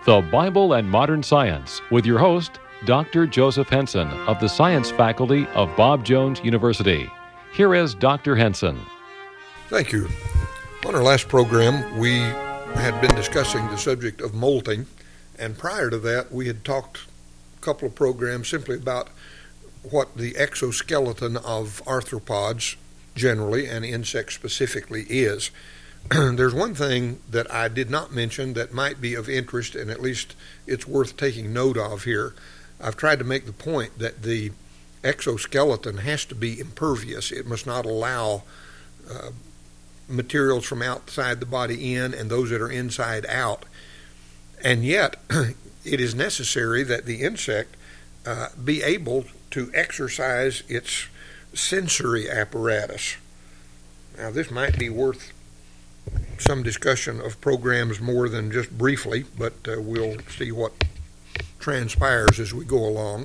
The Bible and Modern Science with your host, Dr. Joseph Henson of the Science Faculty of Bob Jones University. Here is Dr. Henson. Thank you. On our last program, we had been discussing the subject of molting, and prior to that, we had talked a couple of programs simply about what the exoskeleton of arthropods generally and insects specifically is. There's one thing that I did not mention that might be of interest, and at least it's worth taking note of here. I've tried to make the point that the exoskeleton has to be impervious. It must not allow materials from outside the body in and those that are inside out. And yet, it is necessary that the insect be able to exercise its sensory apparatus. Now, this might be worth some discussion of programs more than just briefly, but we'll see what transpires as we go along.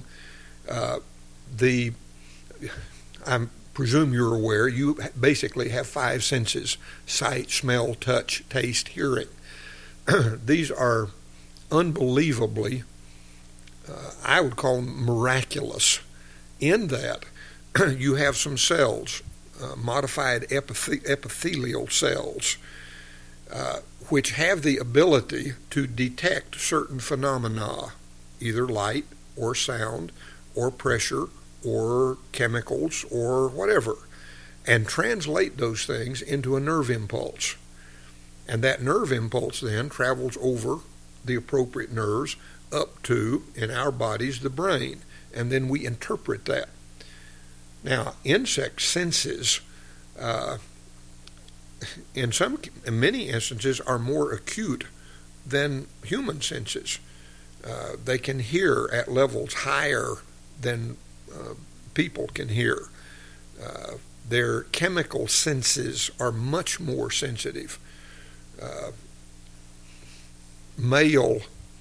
I presume you're aware, you basically have five senses: sight, smell, touch, taste, hearing. These are unbelievably, I would call them miraculous, in that you have some cells, modified epithelial cells, which have the ability to detect certain phenomena, either light or sound or pressure or chemicals or whatever, and translate those things into a nerve impulse. And that nerve impulse then travels over the appropriate nerves up to, in our bodies, the brain, and then we interpret that. Now, insect senses, in many instances, are more acute than human senses. They can hear at levels higher than people can hear. Their chemical senses are much more sensitive. Male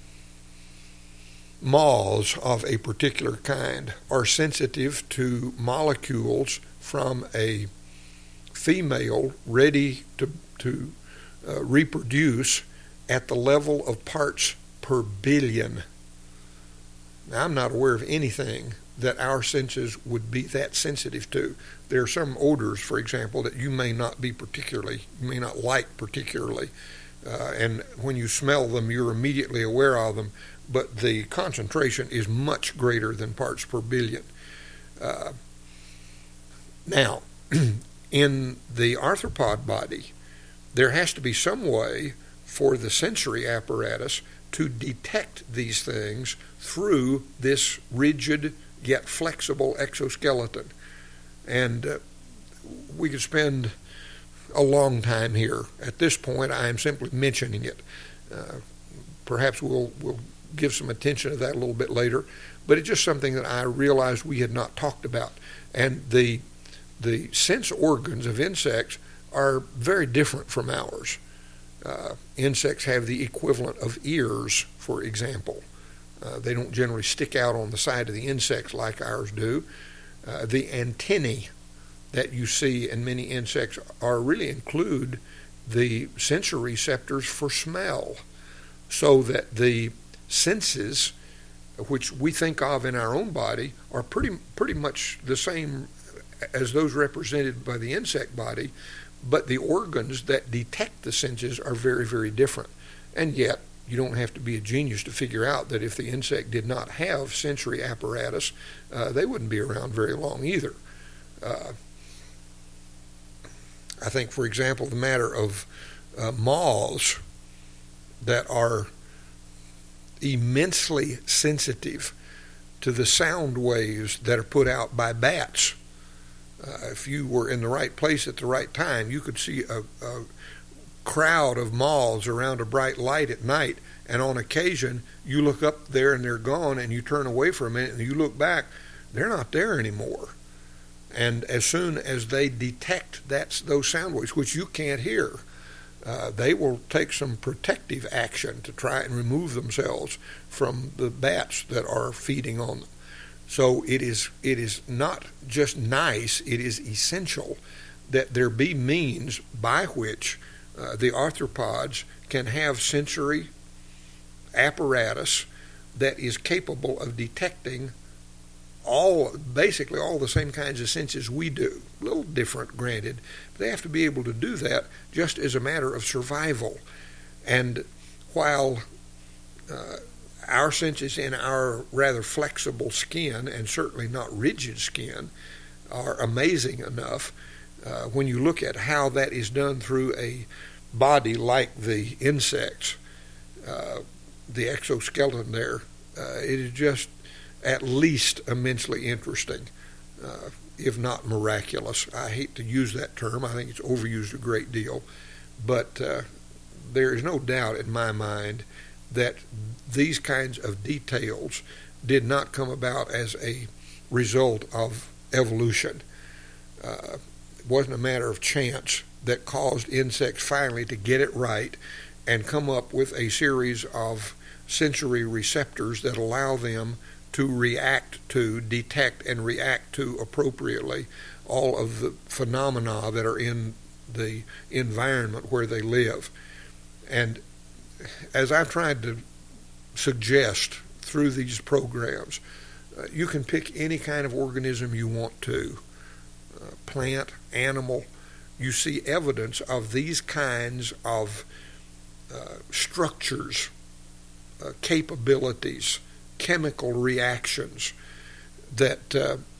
moths of a particular kind are sensitive to molecules from a female ready to reproduce at the level of parts per billion. Now, I'm not aware of anything that our senses would be that sensitive to. There are some odors, for example, that you may not like particularly, and when you smell them, you're immediately aware of them, but the concentration is much greater than parts per billion. Now, in the arthropod body, there has to be some way for the sensory apparatus to detect these things through this rigid yet flexible exoskeleton. And we could spend a long time here. At this point, I am simply mentioning it. Perhaps we'll give some attention to that a little bit later, but it's just something that I realized we had not talked about. And the sense organs of insects are very different from ours. Insects have the equivalent of ears, for example. They don't generally stick out on the side of the insects like ours do. The antennae that you see in many insects really include the sensory receptors for smell, so that the senses, which we think of in our own body, are pretty much the same as those represented by the insect body, but the organs that detect the senses are very, very different. And yet, you don't have to be a genius to figure out that if the insect did not have sensory apparatus, they wouldn't be around very long either. I think, for example, the matter of moths that are immensely sensitive to the sound waves that are put out by bats. If you were in the right place at the right time, you could see a crowd of moths around a bright light at night, and on occasion you look up there and they're gone, and you turn away for a minute and you look back, they're not there anymore. And as soon as they detect those sound waves, which you can't hear, they will take some protective action to try and remove themselves from the bats that are feeding on them. So it is not just nice, it is essential that there be means by which the arthropods can have sensory apparatus that is capable of detecting basically all the same kinds of senses we do. A little different, granted, but they have to be able to do that just as a matter of survival. And while our senses in our rather flexible skin, and certainly not rigid skin, are amazing enough, when you look at how that is done through a body like the insects, the exoskeleton there, it is just at least immensely interesting, if not miraculous. I hate to use that term. I think it's overused a great deal. But there is no doubt in my mind that these kinds of details did not come about as a result of evolution. It wasn't a matter of chance that caused insects finally to get it right and come up with a series of sensory receptors that allow them to detect and react to appropriately all of the phenomena that are in the environment where they live. And as I've tried to suggest through these programs, you can pick any kind of organism you want to, plant, animal. You see evidence of these kinds of structures, capabilities, chemical reactions that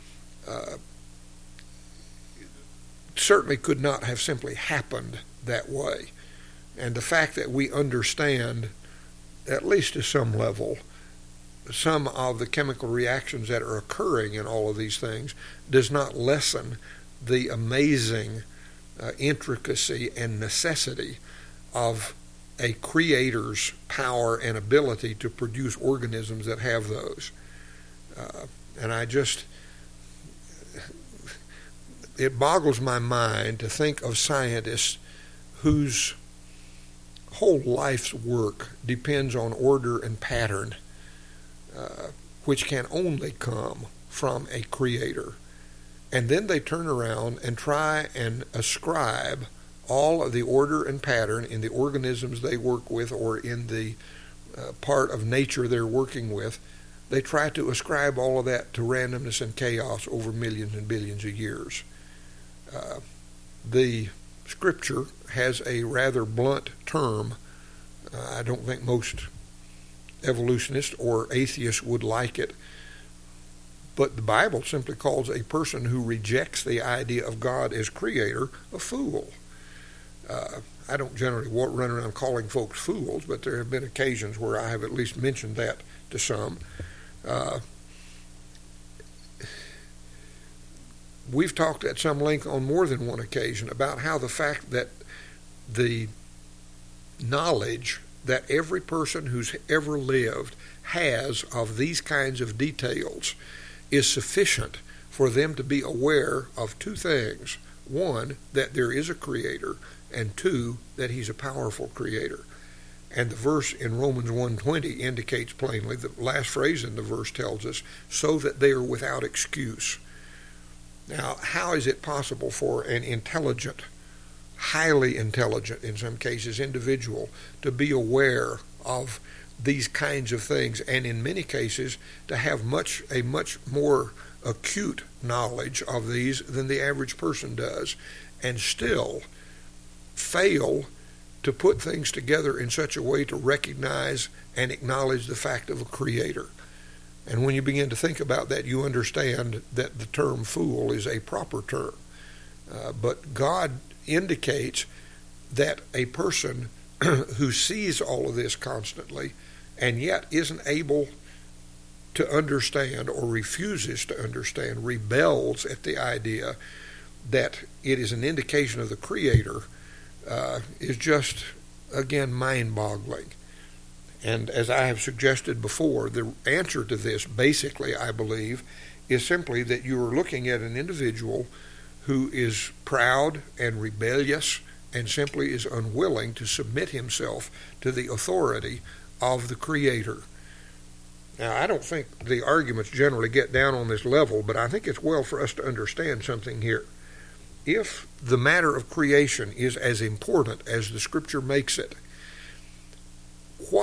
certainly could not have simply happened that way. And the fact that we understand, at least to some level, some of the chemical reactions that are occurring in all of these things does not lessen the amazing intricacy and necessity of a creator's power and ability to produce organisms that have those. And it boggles my mind to think of scientists whose whole life's work depends on order and pattern, which can only come from a creator. And then they turn around and try and ascribe all of the order and pattern in the organisms they work with or in the part of nature they're working with. They try to ascribe all of that to randomness and chaos over millions and billions of years. The Scripture has a rather blunt term. I don't think most evolutionists or atheists would like it. But the Bible simply calls a person who rejects the idea of God as creator a fool. I don't generally run around calling folks fools, but there have been occasions where I have at least mentioned that to some. We've talked at some length on more than one occasion about how the fact that the knowledge that every person who's ever lived has of these kinds of details is sufficient for them to be aware of two things. One, that there is a creator, and two, that he's a powerful creator. And the verse in Romans 1:20 indicates plainly, the last phrase in the verse tells us, so that they are without excuse. Now, how is it possible for an intelligent, highly intelligent, in some cases, individual to be aware of these kinds of things, and in many cases to have a much more acute knowledge of these than the average person does, and still fail to put things together in such a way to recognize and acknowledge the fact of a creator? And when you begin to think about that, you understand that the term fool is a proper term. But God indicates that a person who sees all of this constantly and yet isn't able to understand or refuses to understand, rebels at the idea that it is an indication of the Creator, is just, again, mind-boggling. And as I have suggested before, the answer to this, basically, I believe, is simply that you are looking at an individual who is proud and rebellious and simply is unwilling to submit himself to the authority of the Creator. Now, I don't think the arguments generally get down on this level, but I think it's well for us to understand something here. If the matter of creation is as important as the Scripture makes it, what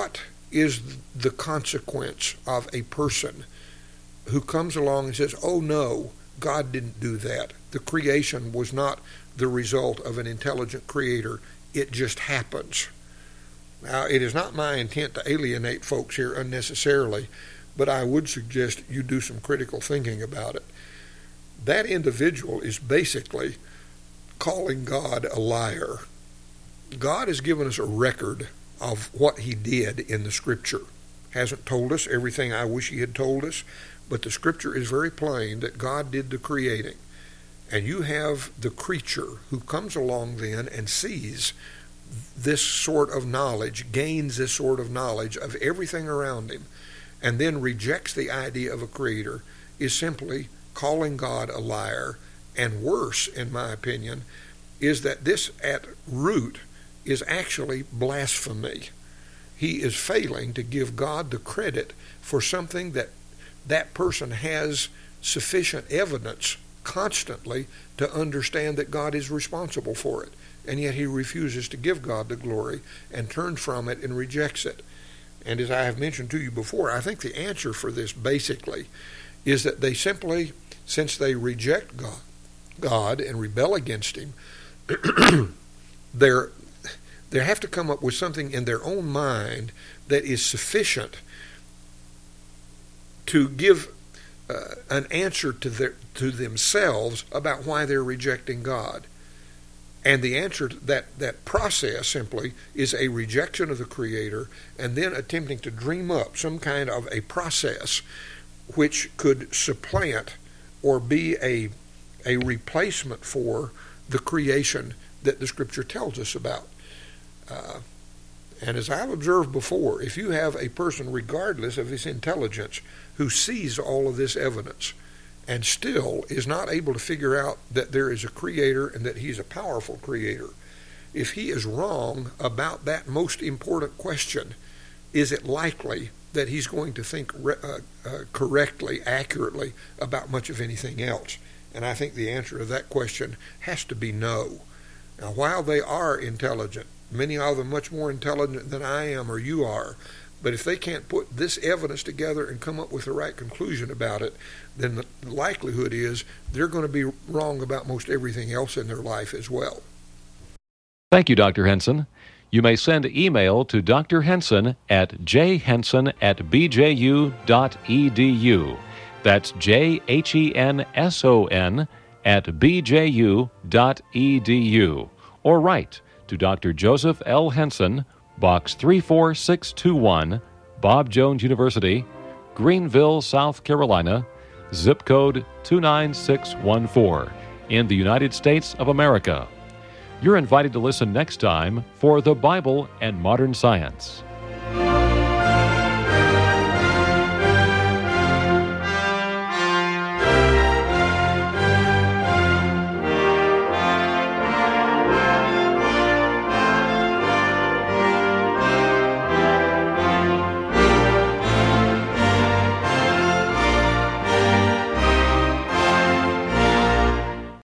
is the consequence of a person who comes along and says, oh no, God didn't do that. The creation was not the result of an intelligent creator. It just happens. Now, it is not my intent to alienate folks here unnecessarily, but I would suggest you do some critical thinking about it. That individual is basically calling God a liar. God has given us a record of what he did in the Scripture. Hasn't told us everything I wish he had told us, but the Scripture is very plain that God did the creating. And you have the creature who comes along then and sees this sort of knowledge, gains this sort of knowledge of everything around him, and then rejects the idea of a creator, is simply calling God a liar. And worse, in my opinion, is that this at root is actually blasphemy. He is failing to give God the credit for something that person has sufficient evidence constantly to understand that God is responsible for it. And yet he refuses to give God the glory and turns from it and rejects it. And as I have mentioned to you before, I think the answer for this basically is that they simply, since they reject God and rebel against him, they have to come up with something in their own mind that is sufficient to give an answer to themselves about why they're rejecting God. And the answer to that process simply is a rejection of the Creator, and then attempting to dream up some kind of a process which could supplant or be a replacement for the creation that the Scripture tells us about. And as I've observed before, if you have a person, regardless of his intelligence, who sees all of this evidence and still is not able to figure out that there is a creator and that he's a powerful creator, if he is wrong about that most important question, is it likely that he's going to think correctly, accurately about much of anything else? And I think the answer to that question has to be no. Now, while they are intelligent, many of them much more intelligent than I am or you are, but if they can't put this evidence together and come up with the right conclusion about it, then the likelihood is they're going to be wrong about most everything else in their life as well. Thank you, Dr. Henson. You may send email to Dr. Henson at jhenson@bju.edu. That's jhenson@bju.edu. Or write to Dr. Joseph L. Henson, Box 34621, Bob Jones University, Greenville, South Carolina, zip code 29614, in the United States of America. You're invited to listen next time for The Bible and Modern Science.